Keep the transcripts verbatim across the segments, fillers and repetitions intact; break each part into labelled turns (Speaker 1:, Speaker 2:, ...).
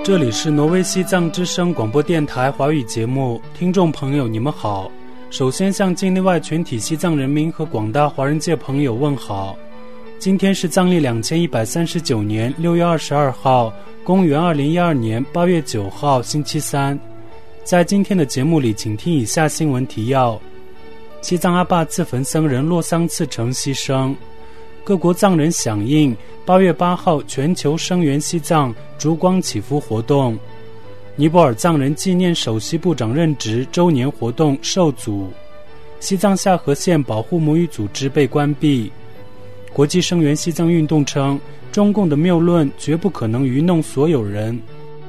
Speaker 1: 这里是挪威西藏之声广播电台华语节目，听众朋友你们好。首先向境内外全体西藏人民和广大华人界朋友问好。今天是藏历两千一百三十九年六月二十二号，公元二零一二年八月九号，星期三。在今天的节目里，请听以下新闻提要：西藏阿坝自焚僧人洛桑次成牺牲，各国藏人响应八月八号全球声援西藏烛光祈福活动，尼泊尔藏人纪念首席部长任职周年活动受阻，西藏下河县保护母语组织被关闭。国际声援西藏运动称，中共的谬论绝不可能愚弄所有人。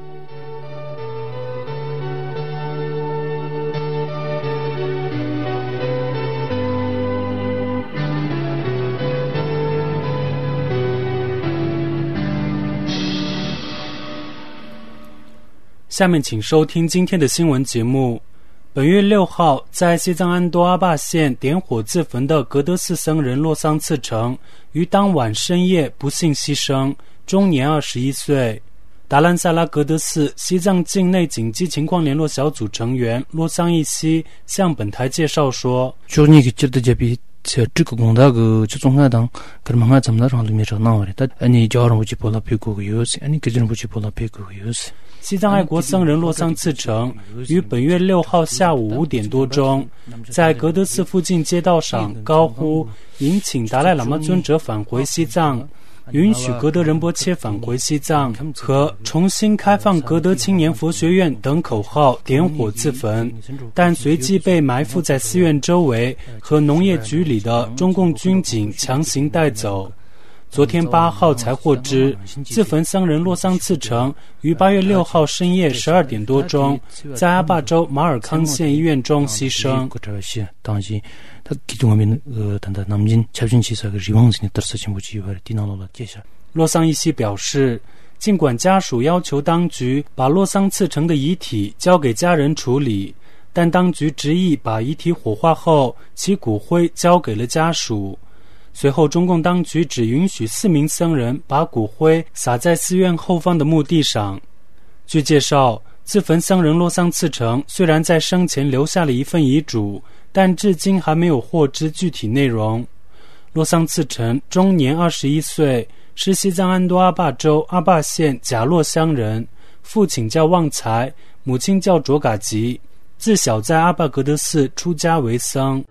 Speaker 1: 下面请收听今天的新闻节目。本月六号，在西藏安多阿坝县点火自焚的格德寺僧人洛桑次成于当晚深夜不幸牺牲，终年二十一岁。达兰萨拉格德寺西藏境内紧急情况联络小组成员洛桑一西向本台介绍说，
Speaker 2: 这个工作个就从那当，可能我咱们那上里面找那玩意，但你家人不去波拉皮古个有事，你个人不去波拉皮古个有事。
Speaker 1: 西藏爱国僧人洛桑次成于本月六号下午五点多钟，在格德寺附近街道上高呼迎请达赖喇嘛尊者返回西藏，允许格德仁波切返回西藏和重新开放格德青年佛学院等口号点火自焚，但随即被埋伏在寺院周围和农业局里的中共军警强行带走。昨天八号才获知，自焚僧人洛桑次成于八月六号深夜十二点多钟，在阿坝州马尔康县医院中牺牲。
Speaker 2: 当时他其中面呃，但他南京朝鲜市个리왕진에 떨어진 부지 와 디나로라介绍。
Speaker 1: 洛桑一西表示，尽管家属要求当局把洛桑次成的遗体交给家人处理，但当局执意把遗体火化后，其骨灰交给了家属。随后中共当局只允许四名僧人把骨灰撒在寺院后方的墓地上。据介绍，自焚僧人洛桑次成虽然在生前留下了一份遗嘱，但至今还没有获知具体内容。洛桑次成终年二十一岁，是西藏安多阿坝州阿坝县贾洛乡人，父亲叫旺财，母亲叫卓嘎吉，自小在阿坝格德寺出家为僧。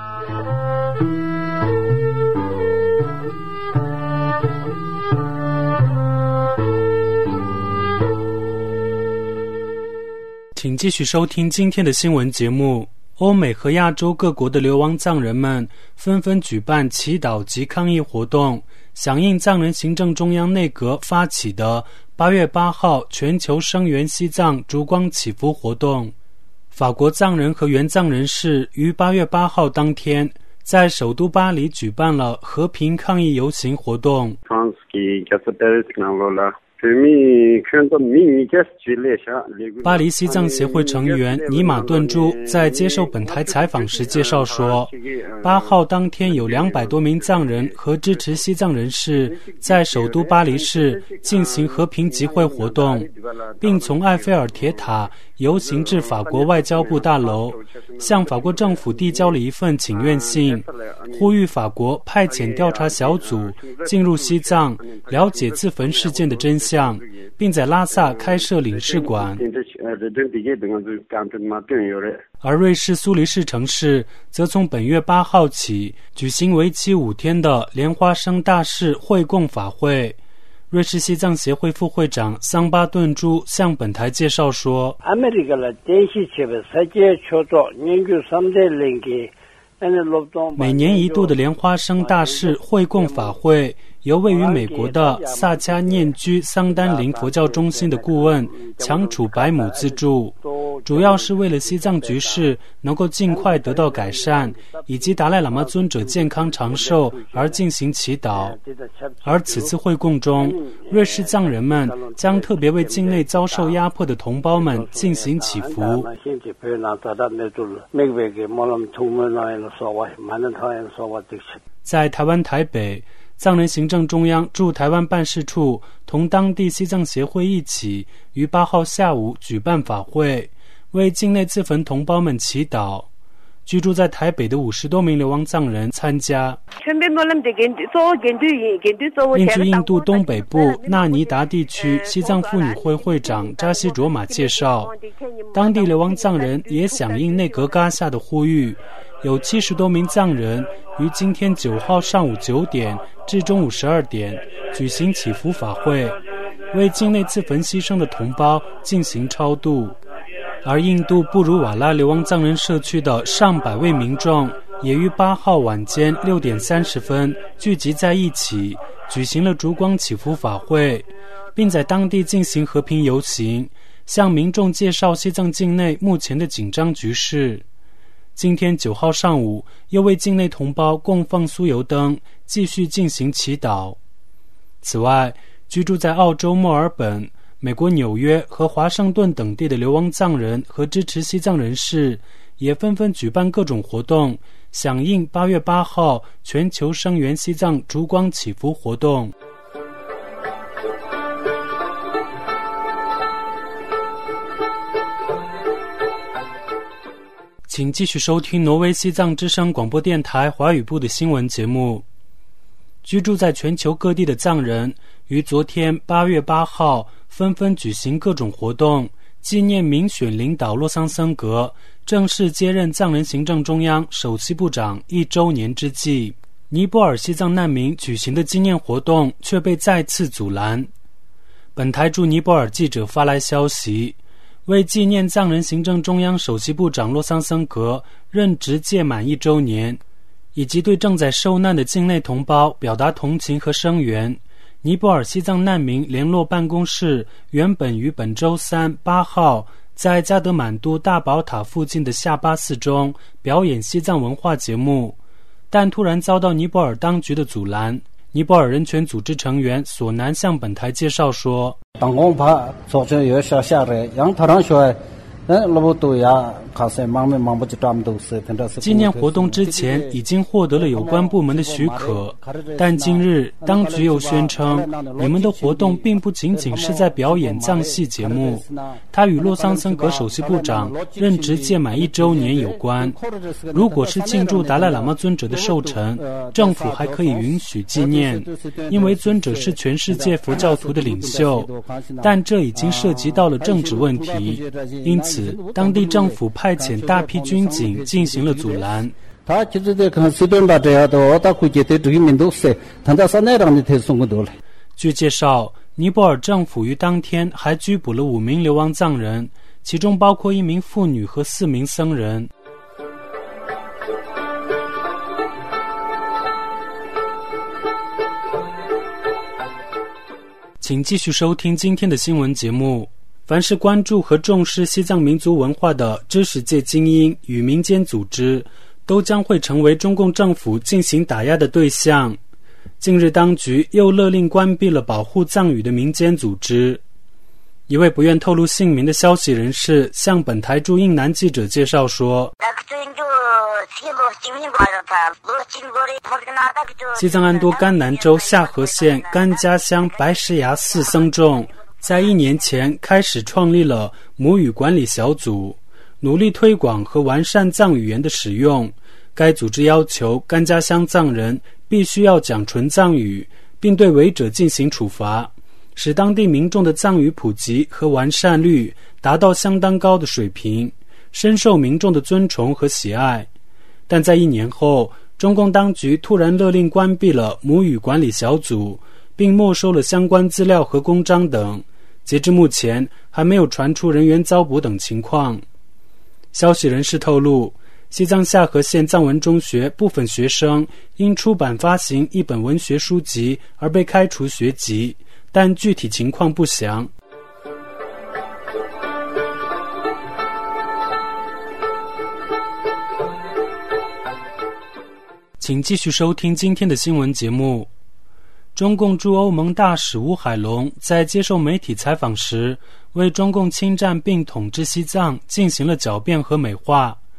Speaker 1: 请继续收听今天的新闻节目。欧美和亚洲各国的流亡藏人们纷纷举办祈祷及抗议活动，响应藏人行政中央内阁发起的八月八号全球声援西藏烛光祈福活动。法国藏人和原藏人士于八月八号当天在首都巴黎举办了和平抗议游行活动。巴黎西藏协会成员尼玛顿珠在接受本台采访时介绍说，八号当天有两百多名藏人和支持西藏人士在首都巴黎市进行和平集会活动，并从埃菲尔铁塔游行至法国外交部大楼，向法国政府递交了一份请愿信，呼吁法国派遣调查小组进入西藏，了解自焚事件的真相，并在拉萨开设领事馆。而瑞士苏黎世城市则从本月八号起举行为期五天的莲花生大士会供法会。瑞士西藏协会副会长桑巴顿珠向本台介绍说，每年一度的莲花生大士会供法会由位于美国的萨迦念居桑丹林佛教中心的顾问强楚白姆资助，主要是为了西藏局势能够尽快得到改善，以及达赖喇嘛尊者健康长寿而进行祈祷。而此次会供中，瑞士藏人们将特别为境内遭受压迫的同胞们进行祈福。在台湾台北， 藏人行政中央驻台湾办事处同当地西藏协会一起于八号下午举办法会，为境内自焚同胞们祈祷。居住在台北的五十多名流亡藏人参加。另据印度东北部纳尼达地区西藏妇女会会长扎西卓玛介绍，当地流亡藏人也响应内阁嘎夏的呼吁，有七十多名藏人于今天九号上午九点至中午十二点举行祈福法会，为境内自焚牺牲的同胞进行超度。而印度布鲁瓦拉流亡藏人社区的上百位民众也于八号晚间六点三十分聚集在一起，举行了烛光祈福法会，并在当地进行和平游行，向民众介绍西藏境内目前的紧张局势。今天九号上午又为境内同胞供放酥油灯，继续进行祈祷。此外，居住在澳洲墨尔本、美国纽约和华盛顿等地的流亡藏人和支持西藏人士也纷纷举办各种活动，响应八月八号全球声援西藏烛光祈福活动。请继续收听挪威西藏之声广播电台华语部的新闻节目。居住在全球各地的藏人于昨天八月八号纷纷举行各种活动，纪念民选领导洛桑森格正式接任藏人行政中央首席部长一周年之际，尼泊尔西藏难民举行的纪念活动却被再次阻拦。本台驻尼泊尔记者发来消息，为纪念藏人行政中央首席部长洛桑森格任职届满一周年，以及对正在受难的境内同胞表达同情和声援，尼泊尔西藏难民联络办公室原本于本周三八号在加德满都大宝塔附近的夏巴寺中表演西藏文化节目，但突然遭到尼泊尔当局的阻拦。尼泊尔人权组织成员索南向本台介绍说，纪念活动之前已经获得了有关部门的许可，但今日当局又宣称你们的活动并不仅仅是在表演藏戏节目，它与洛桑森格首席部长任职届满一周年有关。如果是庆祝达赖喇嘛尊者的寿辰，政府还可以允许纪念，因为尊者是全世界佛教徒的领袖，但这已经涉及到了政治问题，因此当地政府派遣大批军警进行了阻拦。据介绍，尼泊尔政府于当天还拘捕了五名流亡藏人，其中包括一名妇女和四名僧人。请继续收听今天的新闻节目。凡是关注和重视西藏民族文化的知识界精英与民间组织，都将会成为中共政府进行打压的对象。近日当局又勒令关闭了保护藏语的民间组织。一位不愿透露姓名的消息人士向本台驻印南记者介绍说，西藏安多甘南州夏河县甘家乡白石崖寺僧众在一年前开始创立了母语管理小组，努力推广和完善藏语言的使用。该组织要求甘家乡藏人必须要讲纯藏语，并对违者进行处罚，使当地民众的藏语普及和完善率达到相当高的水平，深受民众的尊崇和喜爱。但在一年后，中共当局突然勒令关闭了母语管理小组，并没收了相关资料和公章等。截至目前，还没有传出人员遭捕等情况。消息人士透露，西藏夏河县藏文中学部分学生因出版发行一本文学书籍而被开除学籍，但具体情况不详。请继续收听今天的新闻节目。中共驻欧盟大使吴海龙在接受媒体采访时，为中共侵占并统治西藏进行了狡辩和美化。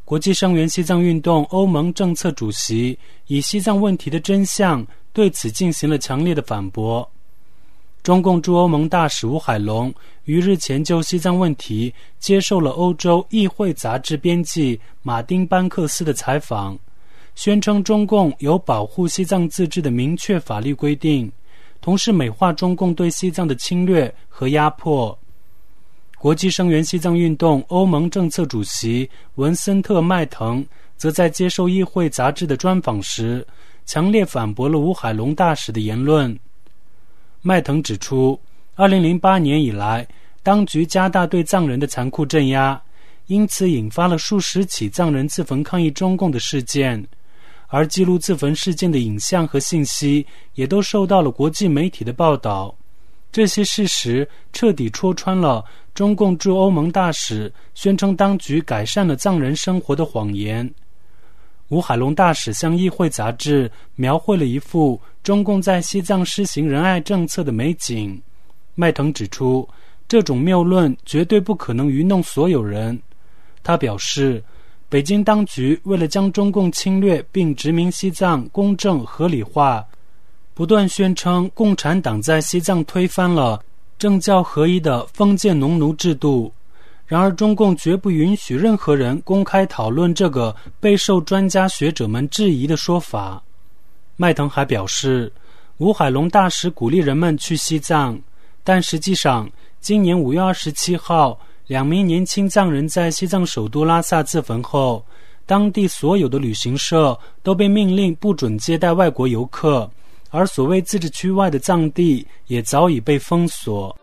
Speaker 1: 国际声援西藏运动欧盟政策主席以西藏问题的真相对此进行了强烈的反驳。中共驻欧盟大使吴海龙于日前就西藏问题接受了欧洲议会杂志编辑马丁班克斯的采访，宣称中共有保护西藏自治的明确法律规定，同时美化中共对西藏的侵略和压迫。国际声援西藏运动欧盟政策主席文森特·迈腾则在接受议会杂志的专访时强烈反驳了吴海龙大使的言论。迈腾指出，二零零八年以来，当局加大对藏人的残酷镇压，因此引发了数十起藏人自焚抗议中共的事件，而记录自焚事件的影像和信息也都受到了国际媒体的报道。这些事实彻底戳穿了中共驻欧盟大使宣称当局改善了藏人生活的谎言。吴海龙大使向议会杂志描绘了一幅中共在西藏施行仁爱政策的美景。迈腾指出，这种谬论绝对不可能愚弄所有人。他表示，北京当局为了将中共侵略并殖民西藏公正合理化，不断宣称共产党在西藏推翻了政教合一的封建农奴制度。然而中共绝不允许任何人公开讨论这个备受专家学者们质疑的说法。迈腾还表示，吴海龙大使鼓励人们去西藏，但实际上今年五月二十七号，两名年轻藏人在西藏首都拉萨自焚后，当地所有的旅行社都被命令不准接待外国游客，而所谓自治区外的藏地也早已被封锁。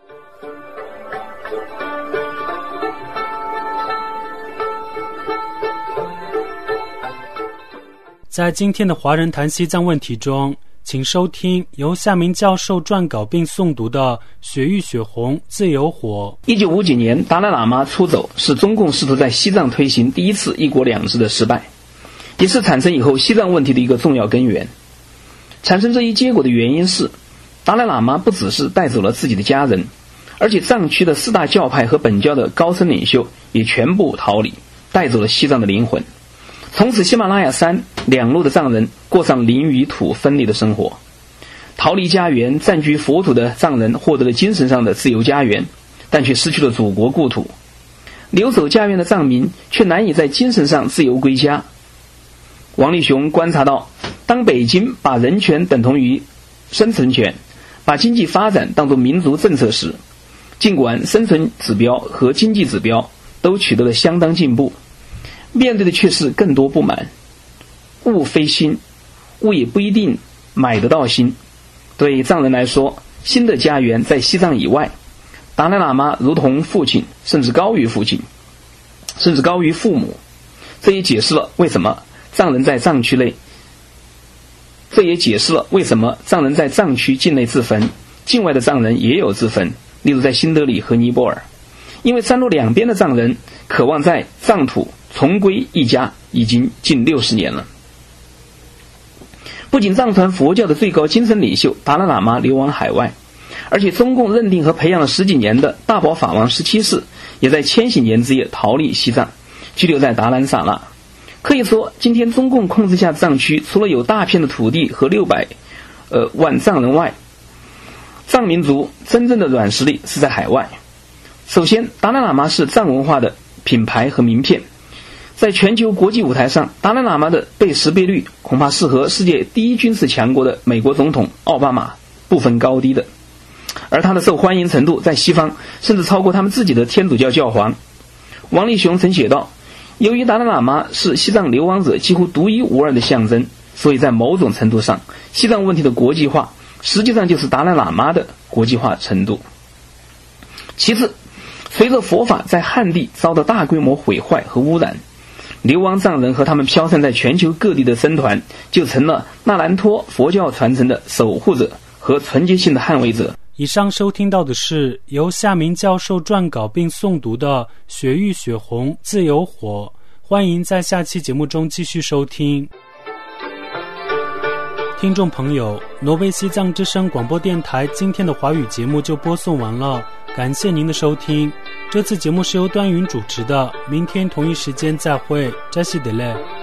Speaker 1: 在今天的华人谈西藏问题中，请收听由夏明教授撰稿并诵读的《雪域血红自由火》。
Speaker 3: 一九五九年达赖喇嘛出走是中共试图在西藏推行第一次一国两制的失败，也是产生以后西藏问题的一个重要根源。产生这一结果的原因是，达赖喇嘛不只是带走了自己的家人，而且藏区的四大教派和本教的高僧领袖也全部逃离，带走了西藏的灵魂。从此喜马拉雅山两路的藏人过上灵与土分离的生活。逃离家园占据佛土的藏人获得了精神上的自由家园，但却失去了祖国故土。留守家园的藏民却难以在精神上自由归家。王立雄观察到，当北京把人权等同于生存权，把经济发展当作民族政策时，尽管生存指标和经济指标都取得了相当进步，面对的却是更多不满。物非心，物也不一定买得到心。对藏人来说，新的家园在西藏以外，达赖喇嘛如同父亲，甚至高于父亲，甚至高于父母。这也解释了为什么藏人在藏区内这也解释了为什么藏人在藏区境内自焚，境外的藏人也有自焚，例如在新德里和尼泊尔。因为山路两边的藏人渴望在藏土重归一家已经近六十年了。不仅藏传佛教的最高精神领袖达赖喇嘛流亡海外，而且中共认定和培养了十几年的大宝法王十七世也在千禧年之夜逃离西藏，居留在达兰萨拉。可以说，今天中共控制下的藏区除了有大片的土地和六百呃万藏人外，藏民族真正的软实力是在海外。首先，达赖喇嘛是藏文化的品牌和名片，在全球国际舞台上，达赖喇嘛的被识别率恐怕是和世界第一军事强国的美国总统奥巴马不分高低的，而他的受欢迎程度在西方甚至超过他们自己的天主教教皇。王立雄曾写道，由于达赖喇嘛是西藏流亡者几乎独一无二的象征，所以在某种程度上，西藏问题的国际化实际上就是达赖喇嘛的国际化程度。其次，随着佛法在汉地遭到大规模毁坏和污染，流亡藏人和他们飘散在全球各地的僧团就成了那兰托佛教传承的守护者和纯洁性的捍卫者。
Speaker 1: 以上收听到的是由夏明教授撰稿并诵读的《雪域血红自由火》，欢迎在下期节目中继续收听。听众朋友，挪威西藏之声广播电台今天的华语节目就播送完了，感谢您的收听。 这次节目是由端云主持的，明天同一时间再会，扎西德勒。